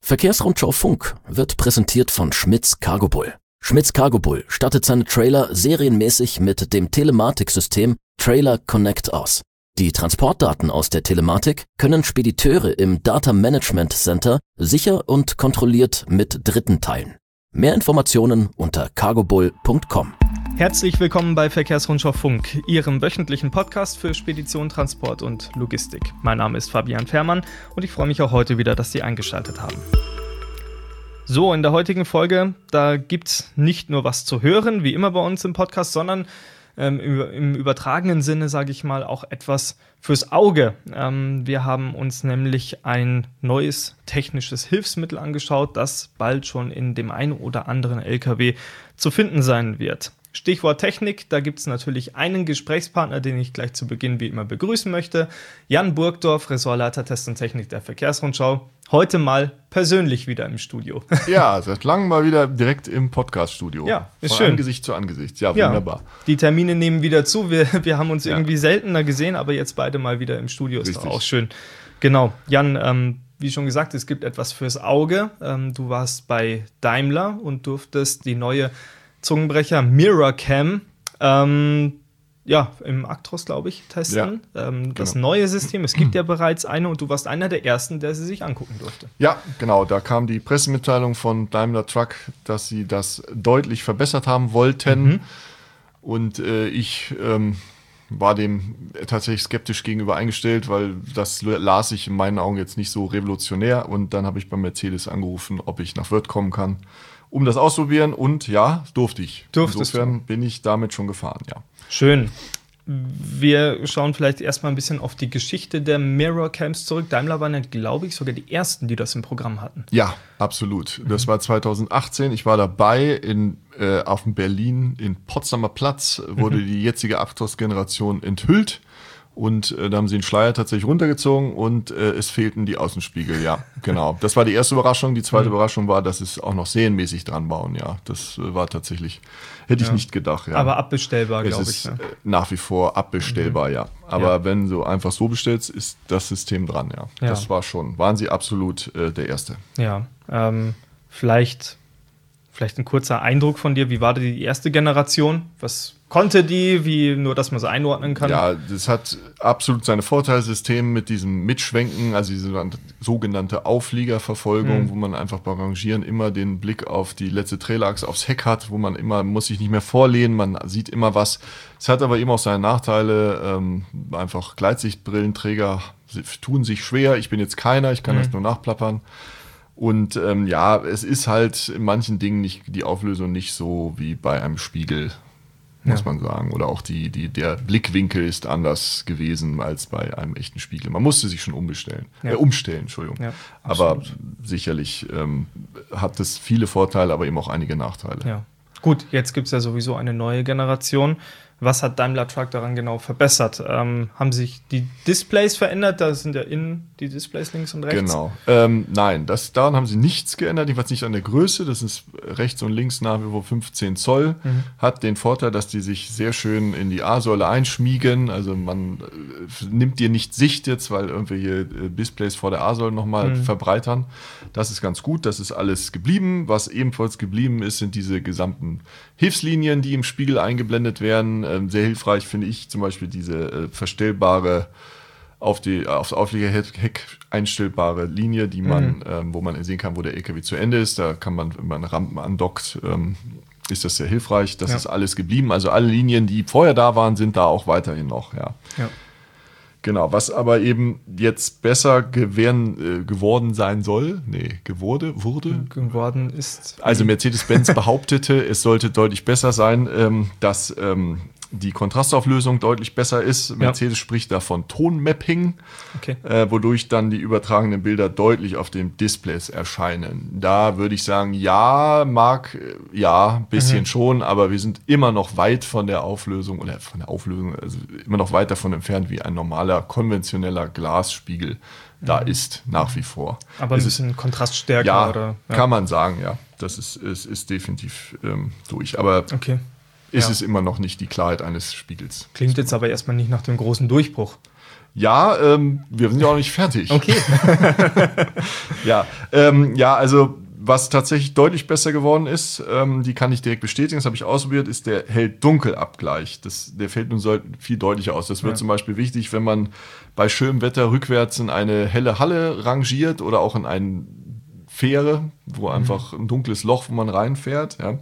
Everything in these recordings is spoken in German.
Verkehrsrundschau Funk wird präsentiert von Schmitz Cargo Bull. Schmitz Cargo Bull stattet seine Trailer serienmäßig mit dem Telematiksystem Trailer Connect aus. Die Transportdaten aus der Telematik können Spediteure im Data Management Center sicher und kontrolliert mit Dritten teilen. Mehr Informationen unter cargobull.com. Herzlich willkommen bei Verkehrsrundschau Funk, Ihrem wöchentlichen Podcast für Spedition, Transport und Logistik. Mein Name ist Fabian Fährmann und ich freue mich auch heute wieder, dass Sie eingeschaltet haben. So, in der heutigen Folge, da gibt's nicht nur was zu hören, wie immer bei uns im Podcast, sondern im übertragenen Sinne, sage ich mal, auch etwas fürs Auge. Wir haben uns nämlich ein neues technisches Hilfsmittel angeschaut, das bald schon in dem einen oder anderen LKW zu finden sein wird. Stichwort Technik, da gibt es natürlich einen Gesprächspartner, den ich gleich zu Beginn wie immer begrüßen möchte. Jan Burgdorf, Ressortleiter Test und Technik der Verkehrsrundschau. Heute mal persönlich wieder im Studio. Ja, seit langem mal wieder direkt im Podcast-Studio. Ja, ist von schön. Angesicht zu Angesicht. Ja, wunderbar. Die Termine nehmen wieder zu. Wir haben uns irgendwie seltener gesehen, aber jetzt beide mal wieder im Studio. Ist doch auch schön. Genau. Jan, wie schon gesagt, es gibt etwas fürs Auge. Du warst bei Daimler und durftest die neue Zungenbrecher MirrorCam im Actros, glaube ich, testen. Ja, das neue System, es gibt ja bereits eine und du warst einer der ersten, der sie sich angucken durfte. Ja, genau, da kam die Pressemitteilung von Daimler Truck, dass sie das deutlich verbessert haben wollten. Und ich war dem tatsächlich skeptisch gegenüber eingestellt, weil das las ich in meinen Augen jetzt nicht so revolutionär. Und dann habe ich bei Mercedes angerufen, ob ich nach Wörth kommen kann, um das auszuprobieren. Und ja, durfte ich. Insofern bin ich damit schon gefahren, ja. Schön. Wir schauen vielleicht erstmal ein bisschen auf die Geschichte der MirrorCams zurück. Daimler waren ja, glaube ich, sogar die ersten, die das im Programm hatten. Ja, absolut. Das war 2018. Ich war dabei auf dem Berlin in Potsdamer Platz, wurde die jetzige Actros-Generation enthüllt. Und da haben sie den Schleier tatsächlich runtergezogen und es fehlten die Außenspiegel, ja, genau. Das war die erste Überraschung. Die zweite Überraschung war, dass es auch noch serienmäßig dran bauen, ja. Das war tatsächlich, hätte ich nicht gedacht, ja. Aber abbestellbar, glaube ich. Es ist nach wie vor abbestellbar, ja. Aber wenn du einfach so bestellst, ist das System dran, ja. Das waren sie absolut der Erste. Ja, vielleicht ein kurzer Eindruck von dir. Wie war die erste Generation? Was konnte die? Nur, dass man sie einordnen kann? Ja, das hat absolut seine Vorteilssystem mit diesem Mitschwenken, also diese sogenannte Aufliegerverfolgung, wo man einfach beim Rangieren immer den Blick auf die letzte Trailerachse, aufs Heck hat, wo man immer, muss sich nicht mehr vorlehnen, man sieht immer was. Es hat aber eben auch seine Nachteile, einfach Gleitsichtbrillenträger tun sich schwer. Ich bin jetzt keiner, ich kann das nur nachplappern. Und es ist halt in manchen Dingen die Auflösung nicht so wie bei einem Spiegel, muss man sagen. Oder auch der Blickwinkel ist anders gewesen als bei einem echten Spiegel. Man musste sich schon umstellen, Entschuldigung. Ja, aber sicherlich hat es viele Vorteile, aber eben auch einige Nachteile. Ja. Gut, jetzt gibt es ja sowieso eine neue Generation. Was hat Daimler Truck daran genau verbessert? Haben sich die Displays verändert? Da sind ja innen die Displays links und rechts. Genau. Nein, daran haben sie nichts geändert. Jedenfalls nicht an der Größe. Das ist rechts und links nach wie vor 15 Zoll. Hat den Vorteil, dass die sich sehr schön in die A-Säule einschmiegen. Also man nimmt dir nicht Sicht jetzt, weil irgendwelche Displays vor der A-Säule nochmal verbreitern. Das ist ganz gut. Das ist alles geblieben. Was ebenfalls geblieben ist, sind diese gesamten Hilfslinien, die im Spiegel eingeblendet werden. Sehr hilfreich finde ich zum Beispiel diese verstellbare, aufs Aufliegerheck einstellbare Linie, die man, wo man sehen kann, wo der LKW zu Ende ist. Da kann man, wenn man Rampen andockt, ist das sehr hilfreich. Das ist alles geblieben. Also alle Linien, die vorher da waren, sind da auch weiterhin noch. Ja. Genau, was aber eben jetzt besser geworden sein soll, geworden ist. Also Mercedes-Benz behauptete, es sollte deutlich besser sein, dass die Kontrastauflösung deutlich besser ist. Mercedes spricht da von Tonmapping, wodurch dann die übertragenen Bilder deutlich auf den Displays erscheinen. Da würde ich sagen, ein bisschen schon, aber wir sind immer noch weit von der Auflösung, also immer noch weit davon entfernt, wie ein normaler, konventioneller Glasspiegel da ist, nach wie vor. Aber ein bisschen kontraststärker, ja, oder? Ja, kann man sagen, ja. Das ist definitiv durch. Aber ist es immer noch nicht die Klarheit eines Spiegels. Klingt jetzt aber erstmal nicht nach dem großen Durchbruch. Ja, wir sind ja auch nicht fertig. Okay. Also was tatsächlich deutlich besser geworden ist, die kann ich direkt bestätigen, das habe ich ausprobiert, ist der Hell-Dunkel-Abgleich. Der fällt nun viel deutlicher aus. Das wird zum Beispiel wichtig, wenn man bei schönem Wetter rückwärts in eine helle Halle rangiert oder auch in eine Fähre, wo einfach ein dunkles Loch, wo man reinfährt. Ja.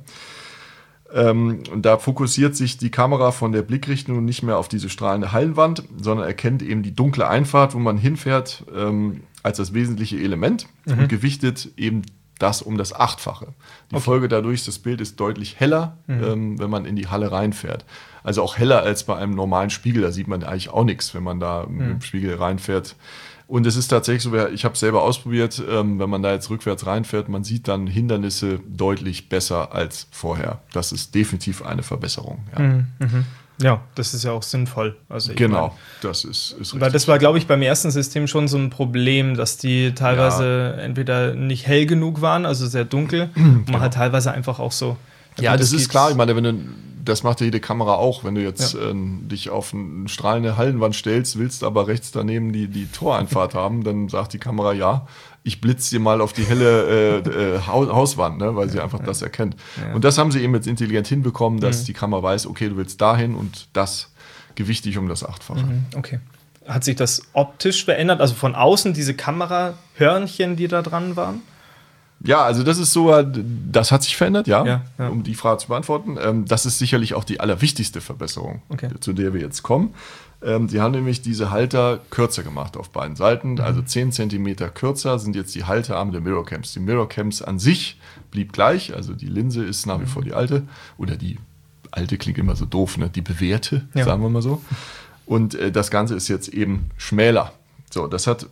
Und da fokussiert sich die Kamera von der Blickrichtung nicht mehr auf diese strahlende Hallenwand, sondern erkennt eben die dunkle Einfahrt, wo man hinfährt, als das wesentliche Element und gewichtet eben das um das 8-fache. Die Folge dadurch, das Bild ist deutlich heller, wenn man in die Halle reinfährt. Also auch heller als bei einem normalen Spiegel. Da sieht man eigentlich auch nichts, wenn man da mit dem Spiegel reinfährt. Und es ist tatsächlich so, ich habe es selber ausprobiert, wenn man da jetzt rückwärts reinfährt, man sieht dann Hindernisse deutlich besser als vorher. Das ist definitiv eine Verbesserung. Ja. Ja, das ist ja auch sinnvoll. Also das ist richtig. Weil das war, glaube ich, beim ersten System schon so ein Problem, dass die teilweise entweder nicht hell genug waren, also sehr dunkel. Und man hat teilweise einfach auch so. Ja, das ist klar. Ich meine, das macht ja jede Kamera auch. Wenn du jetzt dich auf eine strahlende Hallenwand stellst, willst aber rechts daneben die Toreinfahrt haben, dann sagt die Kamera, ja, ich blitze dir mal auf die helle Hauswand, ne, weil sie einfach das erkennt. Ja. Und das haben sie eben jetzt intelligent hinbekommen, dass die Kamera weiß, okay, du willst dahin und das gewichtig um das 8-fache. Okay. Hat sich das optisch verändert? Also von außen diese Kamerahörnchen, die da dran waren? Ja, also das ist so, das hat sich verändert, um die Frage zu beantworten. Das ist sicherlich auch die allerwichtigste Verbesserung, zu der wir jetzt kommen. Sie haben nämlich diese Halter kürzer gemacht auf beiden Seiten, also 10 cm kürzer sind jetzt die Haltearme der Mirrorcams. Die Mirrorcams an sich blieb gleich, also die Linse ist nach wie vor die alte, oder die alte klingt immer so doof, ne? Die bewährte, sagen wir mal so. Und das Ganze ist jetzt eben schmäler. So, das hat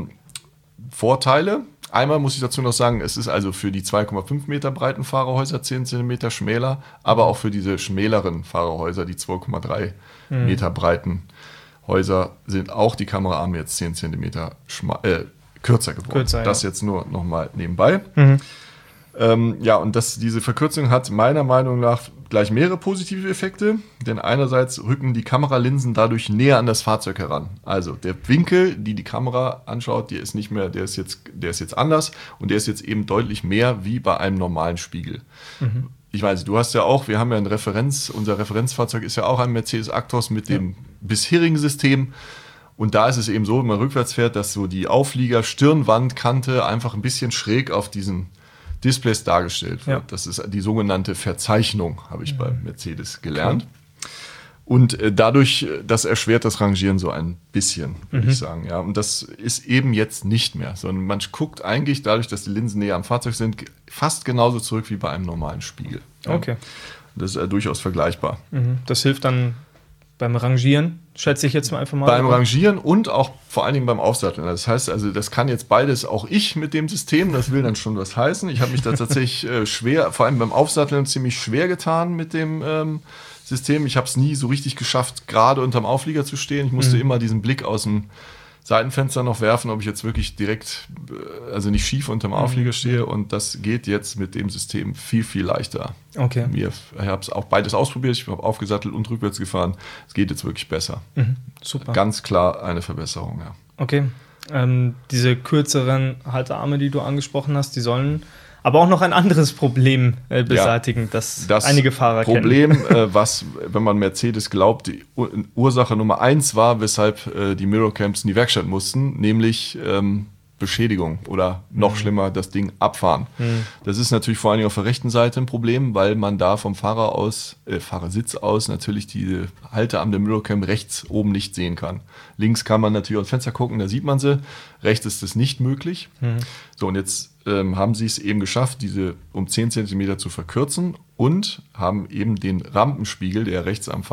Vorteile. Einmal muss ich dazu noch sagen, es ist also für die 2,5 Meter breiten Fahrerhäuser 10 cm schmäler, aber auch für diese schmäleren Fahrerhäuser, die 2,3 Meter breiten Häuser, sind auch die Kameraarme jetzt 10 cm kürzer geworden. Das jetzt nur noch mal nebenbei. Und diese Verkürzung hat meiner Meinung nach gleich mehrere positive Effekte, denn einerseits rücken die Kameralinsen dadurch näher an das Fahrzeug heran. Also der Winkel, die Kamera anschaut, der ist jetzt anders und der ist jetzt eben deutlich mehr wie bei einem normalen Spiegel. Ich weiß, du hast ja auch, wir haben ja unser Referenzfahrzeug ist ja auch ein Mercedes Actros mit dem bisherigen System. Und da ist es eben so, wenn man rückwärts fährt, dass so die Auflieger-Stirnwandkante einfach ein bisschen schräg auf diesen Displays dargestellt wird. Ja. Das ist die sogenannte Verzeichnung, habe ich bei Mercedes gelernt. Und dadurch, das erschwert das Rangieren so ein bisschen, würde ich sagen. Ja. Und das ist eben jetzt nicht mehr, sondern man guckt eigentlich dadurch, dass die Linsen näher am Fahrzeug sind, fast genauso zurück wie bei einem normalen Spiegel. Ja. Okay. Das ist durchaus vergleichbar. Das hilft dann beim Rangieren, schätze ich jetzt mal einfach mal. Beim Rangieren und auch vor allen Dingen beim Aufsatteln. Das heißt, also das kann jetzt beides auch ich mit dem System, das will dann schon was heißen. Ich habe mich da tatsächlich vor allem beim Aufsatteln ziemlich schwer getan mit dem System. Ich habe es nie so richtig geschafft, gerade unterm Auflieger zu stehen. Ich musste immer diesen Blick aus dem Seitenfenster noch werfen, ob ich jetzt wirklich direkt, also nicht schief unterm Auflieger stehe. Und das geht jetzt mit dem System viel, viel leichter. Okay. Ich habe es auch beides ausprobiert. Ich habe aufgesattelt und rückwärts gefahren. Es geht jetzt wirklich besser. Super. Ganz klar eine Verbesserung, ja. Okay. Diese kürzeren Halterarme, die du angesprochen hast, die sollen aber auch noch ein anderes Problem beseitigen, das einige Fahrer Problem, kennen. Was, wenn man Mercedes glaubt, die Ursache Nummer 1 war, weshalb die Mirrorcams in die Werkstatt mussten, nämlich Beschädigung oder noch schlimmer, das Ding abfahren. Das ist natürlich vor allem auf der rechten Seite ein Problem, weil man da vom Fahrersitz aus natürlich die Haltearme der Mirrorcam rechts oben nicht sehen kann. Links kann man natürlich aus dem Fenster gucken, da sieht man sie. Rechts ist das nicht möglich. So, und jetzt haben sie es eben geschafft, diese um 10 cm zu verkürzen und haben eben den Rampenspiegel, der rechts am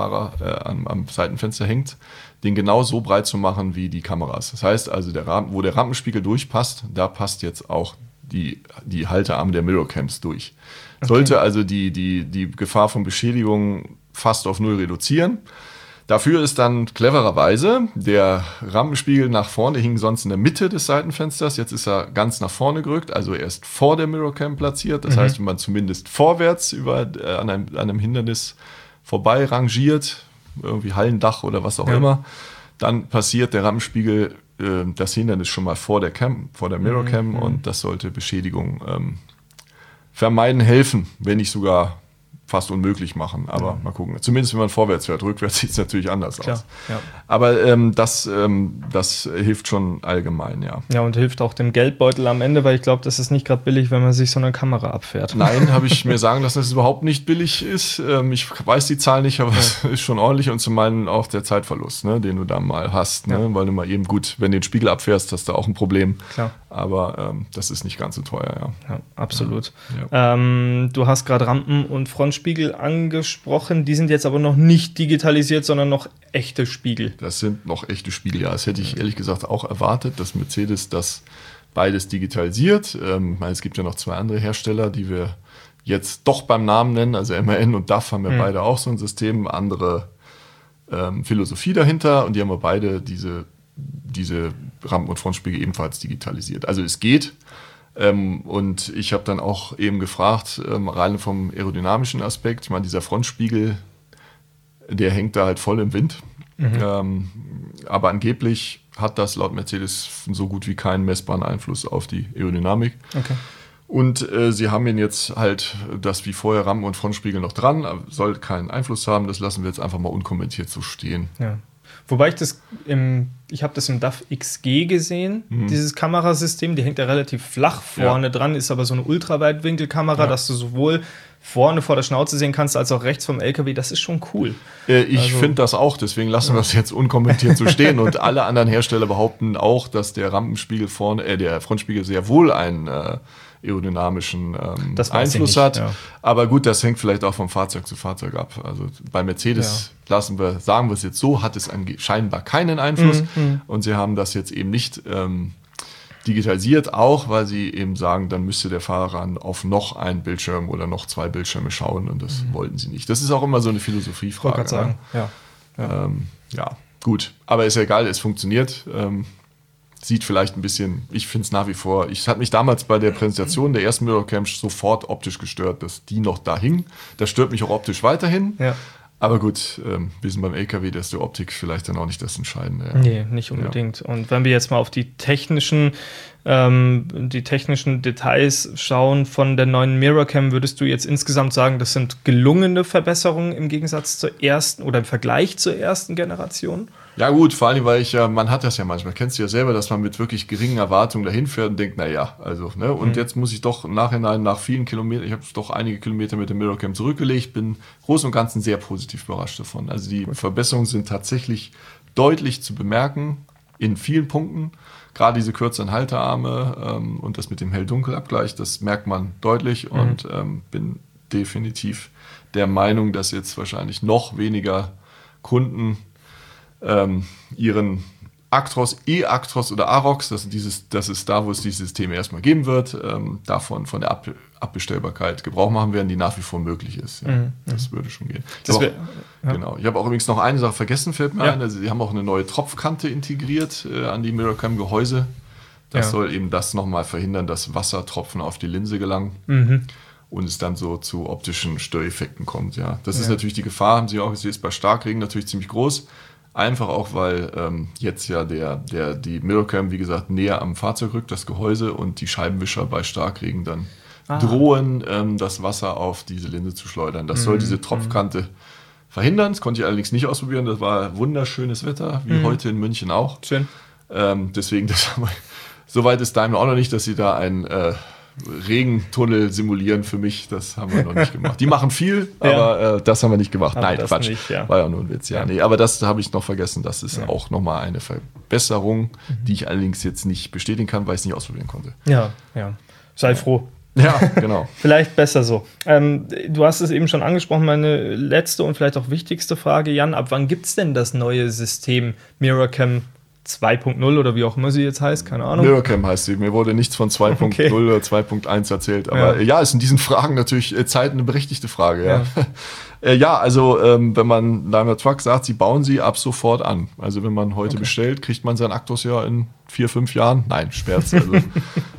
am Seitenfenster hängt, den genau so breit zu machen wie die Kameras. Das heißt also, wo der Rampenspiegel durchpasst, da passt jetzt auch die Haltearme der Mirrorcams durch. Okay. Sollte also die Gefahr von Beschädigung fast auf 0 reduzieren. Dafür ist dann clevererweise der Rampenspiegel nach vorne, der hing sonst in der Mitte des Seitenfensters, jetzt ist er ganz nach vorne gerückt, also er ist vor der Mirrorcam platziert. Das heißt, wenn man zumindest vorwärts an einem Hindernis vorbei rangiert, irgendwie Hallendach oder was auch immer, dann passiert der Rampenspiegel das Hindernis schon mal vor der Mirrorcam und das sollte Beschädigung vermeiden helfen, wenn nicht sogar fast unmöglich machen, aber mal gucken. Zumindest wenn man vorwärts fährt, rückwärts sieht es natürlich anders aus. Ja. Aber das hilft schon allgemein, ja. Ja, und hilft auch dem Geldbeutel am Ende, weil ich glaube, das ist nicht gerade billig, wenn man sich so eine Kamera abfährt. Nein, habe ich mir sagen lassen, dass es überhaupt nicht billig ist. Ich weiß die Zahl nicht, aber es ist schon ordentlich und zum einen auch der Zeitverlust, ne, den du da mal hast, ne, weil du mal eben gut, wenn du den Spiegel abfährst, hast du auch ein Problem. Klar. Aber das ist nicht ganz so teuer, ja. Absolut. Ja. Du hast gerade Rampen- und Frontspiegel angesprochen. Die sind jetzt aber noch nicht digitalisiert, sondern noch echte Spiegel. Das sind noch echte Spiegel, ja. Das hätte ich ehrlich gesagt auch erwartet, dass Mercedes das beides digitalisiert. Es gibt ja noch 2 andere Hersteller, die wir jetzt doch beim Namen nennen. Also MAN und DAF haben ja beide auch so ein System, andere Philosophie dahinter. Und die haben ja beide diese Rampen- und Frontspiegel ebenfalls digitalisiert. Also es geht. Und ich habe dann auch eben gefragt, rein vom aerodynamischen Aspekt, ich meine, dieser Frontspiegel, der hängt da halt voll im Wind. Aber angeblich hat das laut Mercedes so gut wie keinen messbaren Einfluss auf die Aerodynamik. Okay. Und sie haben ihn jetzt halt das wie vorher Rampen- und Frontspiegel noch dran, soll keinen Einfluss haben, das lassen wir jetzt einfach mal unkommentiert so stehen. Ja. Wobei ich habe das im DAF XG gesehen, dieses Kamerasystem, die hängt ja relativ flach vorne dran, ist aber so eine Ultraweitwinkelkamera, dass du sowohl vorne vor der Schnauze sehen kannst, als auch rechts vom LKW, das ist schon cool. Ich finde das auch, deswegen lassen wir es jetzt unkommentiert so stehen und alle anderen Hersteller behaupten auch, dass der Rampenspiegel der Frontspiegel sehr wohl einen aerodynamischen Einfluss hat. Ja. Aber gut, das hängt vielleicht auch vom Fahrzeug zu Fahrzeug ab. Also bei Mercedes sagen wir es jetzt so, hat es scheinbar keinen Einfluss. Und sie haben das jetzt eben nicht digitalisiert, auch weil sie eben sagen, dann müsste der Fahrer auf noch einen Bildschirm oder noch 2 Bildschirme schauen und das wollten sie nicht. Das ist auch immer so eine Philosophiefrage. Ich wollte gerade sagen, ja, gut. Aber ist ja egal, es funktioniert. Sieht vielleicht ein bisschen, ich finde es nach wie vor, es hat mich damals bei der Präsentation der ersten Mirrorcam sofort optisch gestört, dass die noch da hing. Das stört mich auch optisch weiterhin. Ja. Aber gut, wir sind beim LKW, da ist die Optik vielleicht dann auch nicht das Entscheidende. Nee, nicht unbedingt. Ja. Und wenn wir jetzt mal auf die technischen Details schauen von der neuen Mirrorcam, würdest du jetzt insgesamt sagen, das sind gelungene Verbesserungen im Gegensatz zur ersten oder im Vergleich zur ersten Generation? Ja gut, vor allem, weil man hat das ja manchmal, kennst du ja selber, dass man mit wirklich geringen Erwartungen dahin fährt und denkt, naja, also, ne, und jetzt muss ich doch im Nachhinein nach vielen Kilometern, ich habe doch einige Kilometer mit der Mirrorcam zurückgelegt, bin groß und ganzen sehr positiv überrascht davon. Also die Verbesserungen sind tatsächlich deutlich zu bemerken in vielen Punkten. Gerade diese kürzeren Haltearme und das mit dem Hell-Dunkel-Abgleich, das merkt man deutlich und bin definitiv der Meinung, dass jetzt wahrscheinlich noch weniger Kunden ihren Actros, E-Actros oder Arocs, das ist da, wo es dieses System erstmal geben wird, davon von der Abbestellbarkeit Gebrauch machen werden, die nach wie vor möglich ist. Ja, das würde schon gehen. Genau. Ich habe auch übrigens noch eine Sache vergessen, fällt mir ein. Also, sie haben auch eine neue Tropfkante integriert an die Mirrorcam-Gehäuse. Das soll eben das nochmal verhindern, dass Wassertropfen auf die Linse gelangen. Und es dann so zu optischen Störeffekten kommt. Ja. Das ist natürlich die Gefahr, haben Sie auch gesehen, ist bei Starkregen natürlich ziemlich groß. Einfach auch, weil jetzt ja die Mirrorcam, wie gesagt, näher am Fahrzeug rückt, das Gehäuse, und die Scheibenwischer bei Starkregen dann drohen, das Wasser auf diese Linse zu schleudern. Das soll diese Tropfkante verhindern. Das konnte ich allerdings nicht ausprobieren. Das war wunderschönes Wetter, wie heute in München auch. Schön. Deswegen, soweit ist Daimler auch noch nicht, dass sie da ein Regentunnel simulieren für mich, das haben wir noch nicht gemacht. Die machen viel, aber das haben wir nicht gemacht. Aber nein, Quatsch. Nicht, ja. War ja nur ein Witz. Ja. Nee, aber das habe ich noch vergessen. Das ist auch nochmal eine Verbesserung, die ich allerdings jetzt nicht bestätigen kann, weil ich es nicht ausprobieren konnte. Ja. Sei froh. Ja, genau. Vielleicht besser so. Du hast es eben schon angesprochen, meine letzte und vielleicht auch wichtigste Frage, Jan. Ab wann gibt es denn das neue System Mirrorcam 2.0 oder wie auch immer sie jetzt heißt, keine Ahnung. Mirrorcam heißt sie. Mir wurde nichts von 2.0 oder 2.1 erzählt. Aber ist in diesen Fragen natürlich eine berechtigte Frage. Ja, also wenn man Daimler Truck sagt, sie bauen sie ab sofort an. Also wenn man heute bestellt, kriegt man seinen Actros ja in 4-5 Jahren. Nein, Scherz. Also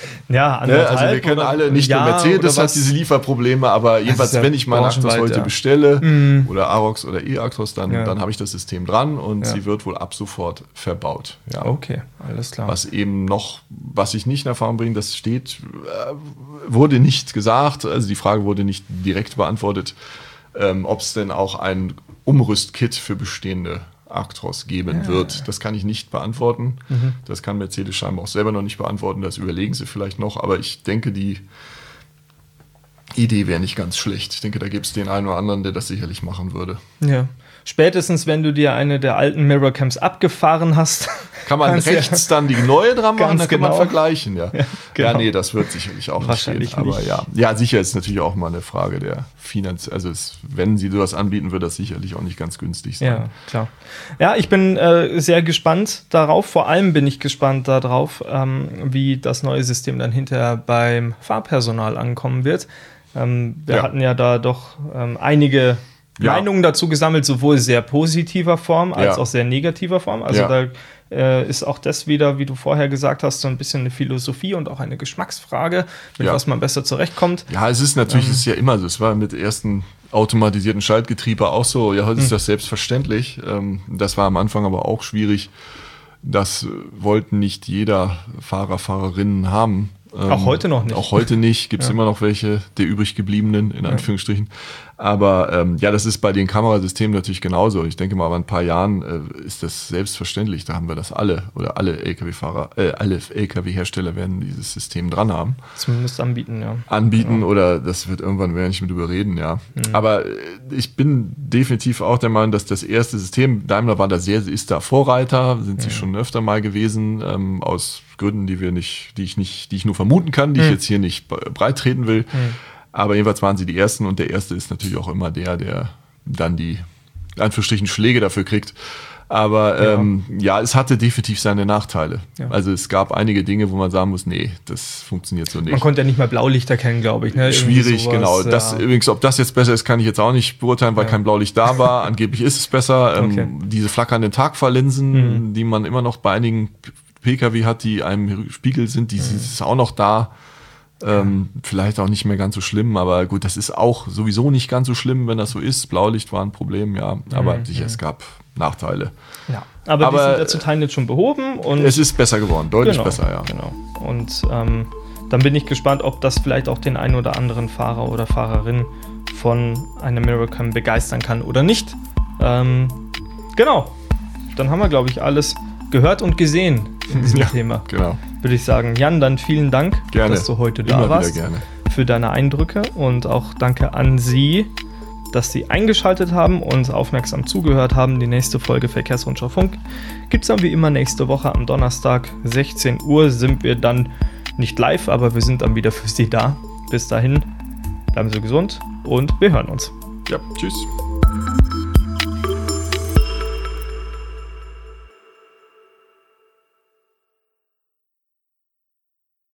Ja, also wir kennen alle, nicht nur Mercedes hat diese Lieferprobleme, aber jedenfalls, wenn ich meinen Actros heute bestelle oder Arocs oder e-Actros, dann habe ich das System dran und sie wird wohl ab sofort verbaut. Ja. Okay, alles klar. Was ich nicht in Erfahrung bringe, das wurde nicht gesagt, also die Frage wurde nicht direkt beantwortet, ob es denn auch ein Umrüstkit für bestehende Actros geben wird. Das kann ich nicht beantworten. Das kann Mercedes scheinbar auch selber noch nicht beantworten. Das überlegen sie vielleicht noch. Aber ich denke, die Idee wäre nicht ganz schlecht. Ich denke, da gibt es den einen oder anderen, der das sicherlich machen würde. Ja. Spätestens, wenn du dir eine der alten Mirrorcams abgefahren hast. Kann man rechts dann die neue dran machen, dann kann man vergleichen. Ja, genau. Nee, das wird sicherlich auch nicht gehen. Aber ja, sicher ist natürlich auch mal eine Frage der Finanz. Also wenn sie sowas anbieten, wird das sicherlich auch nicht ganz günstig sein. Ja, klar. Ja, ich bin sehr gespannt darauf. Vor allem bin ich gespannt darauf, wie das neue System dann hinterher beim Fahrpersonal ankommen wird. Wir hatten ja da doch einige Meinungen dazu gesammelt, sowohl sehr positiver Form als auch sehr negativer Form. Also da ist auch das wieder, wie du vorher gesagt hast, so ein bisschen eine Philosophie und auch eine Geschmacksfrage, mit was man besser zurechtkommt. Ja, es ist natürlich, es ist ja immer so. Es war mit ersten automatisierten Schaltgetriebe auch so. Ja, heute ist das selbstverständlich. Das war am Anfang aber auch schwierig. Das wollten nicht jeder Fahrer, Fahrerinnen haben. Auch heute noch nicht. Auch heute nicht. Gibt es immer noch welche der übrig gebliebenen, in Anführungsstrichen. Aber das ist bei den Kamerasystemen natürlich genauso. Ich denke mal, aber in ein paar Jahren ist das selbstverständlich. Da haben wir das alle. Oder alle LKW-Fahrer, alle LKW-Hersteller werden dieses System dran haben. Zumindest anbieten, ja. Anbieten oder das wird irgendwann, werden wir nicht mehr drüber reden, ja. Aber ich bin definitiv auch der Meinung, dass das erste System, Daimler ist da Vorreiter, sind sie schon öfter mal gewesen, aus Gründen, die ich nur vermuten kann, die ich jetzt hier nicht breit treten will. Aber jedenfalls waren sie die Ersten und der Erste ist natürlich auch immer der dann die, in Anführungsstrichen, Schläge dafür kriegt. Aber es hatte definitiv seine Nachteile. Ja. Also es gab einige Dinge, wo man sagen muss, nee, das funktioniert so nicht. Man konnte ja nicht mal Blaulicht erkennen, glaube ich. Ne? Schwierig, genau. Übrigens, ob das jetzt besser ist, kann ich jetzt auch nicht beurteilen, weil kein Blaulicht da war. Angeblich ist es besser. Diese flackernden Tagfahrlinsen, die man immer noch bei einigen PKW hat, die einem Spiegel sind, die ist auch noch da. Vielleicht auch nicht mehr ganz so schlimm, aber gut, das ist auch sowieso nicht ganz so schlimm, wenn das so ist. Blaulicht war ein Problem, aber sicher, es gab Nachteile. Ja, aber die sind ja zu Teilen jetzt schon behoben. Und es ist besser geworden, deutlich besser, ja. Genau. Und dann bin ich gespannt, ob das vielleicht auch den einen oder anderen Fahrer oder Fahrerin von einer Mirrorcam begeistern kann oder nicht. Genau, dann haben wir, glaube ich, alles gehört und gesehen in diesem Thema. Genau. Würde ich sagen, Jan, dann vielen Dank, dass du heute da warst, für deine Eindrücke und auch danke an Sie, dass Sie eingeschaltet haben und aufmerksam zugehört haben. Die nächste Folge Verkehrsrundschau Funk gibt es dann wie immer nächste Woche am Donnerstag, 16 Uhr sind wir dann nicht live, aber wir sind dann wieder für Sie da. Bis dahin, bleiben Sie gesund und wir hören uns. Ja, tschüss.